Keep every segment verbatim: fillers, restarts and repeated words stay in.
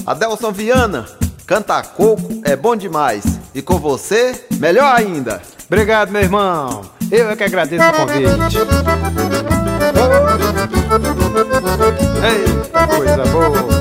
Adelson Viana, cantar coco é bom demais. E com você, melhor ainda. Obrigado, meu irmão. Eu é que agradeço o convite. Ei, coisa boa.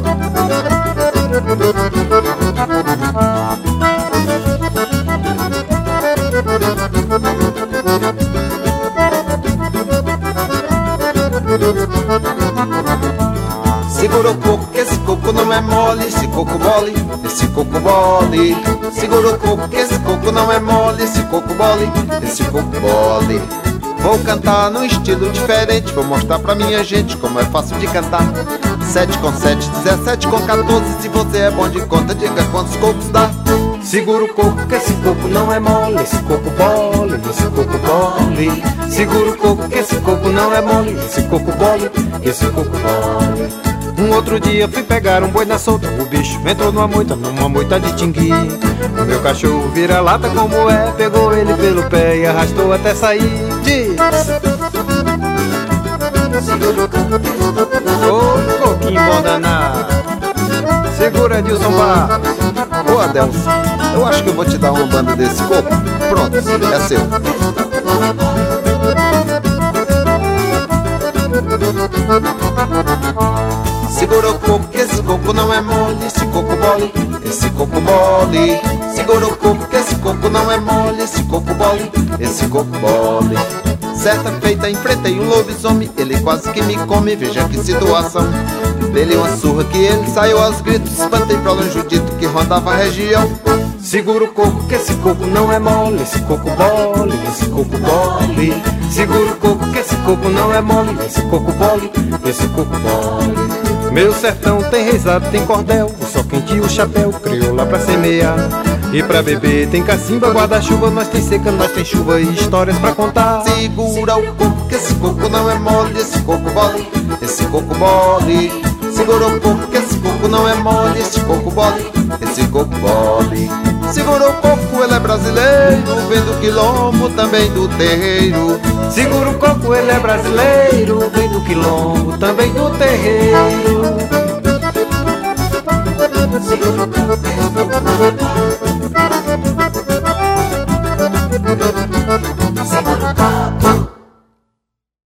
Segura o coco, que esse coco não é mole. Esse coco mole, esse coco mole. Segura o coco, que esse coco não é mole. Esse coco mole, esse coco mole. Vou cantar num estilo diferente. Vou mostrar pra minha gente como é fácil de cantar. Sete com sete, dezessete com quatorze. Se você é bom de conta, diga quantos cocos dá. Segura o coco, que esse coco não é mole. Esse coco mole, esse coco mole. Segura o coco, que esse coco não é mole. Esse coco mole, esse coco mole. Um outro dia fui pegar um boi na solta. O bicho entrou numa moita, numa moita de tingui. O meu cachorro vira lata como é. Pegou ele pelo pé e arrastou até sair. Diz: ô coquinho bom danado. Segura, Edilson Barros. Ô Adelson, eu acho que eu vou te dar uma banda desse coco. Pronto, é seu. Segura o coco, que esse coco não é mole. Esse coco mole, esse coco mole. Segura o coco, que esse coco não é mole. Esse coco mole, esse coco mole. Certa feita enfrentei um lobisomem. Ele quase que me come, veja que situação. Dei-lhe uma surra que ele saiu aos gritos. Espantei pra longe o dito que rondava a região. Segura o coco, que esse coco não é mole. Esse coco mole, esse coco mole. Segura o coco, que esse coco não é mole. Esse coco mole, esse coco mole. Meu sertão tem reisado, tem cordel, o sol quente e o chapéu, crioula pra semear. E pra beber tem cacimba, guarda-chuva, nós tem seca, nós tem chuva e histórias pra contar. Segura o coco, que esse coco não é mole. Esse coco mole, esse coco mole. Segura o coco, que esse coco não é mole. Esse coco mole, esse coco mole. Segura o coco, ele é brasileiro, vem do quilombo, também do terreiro. Segura o coco, ele é brasileiro, vem do quilombo, também do terreiro.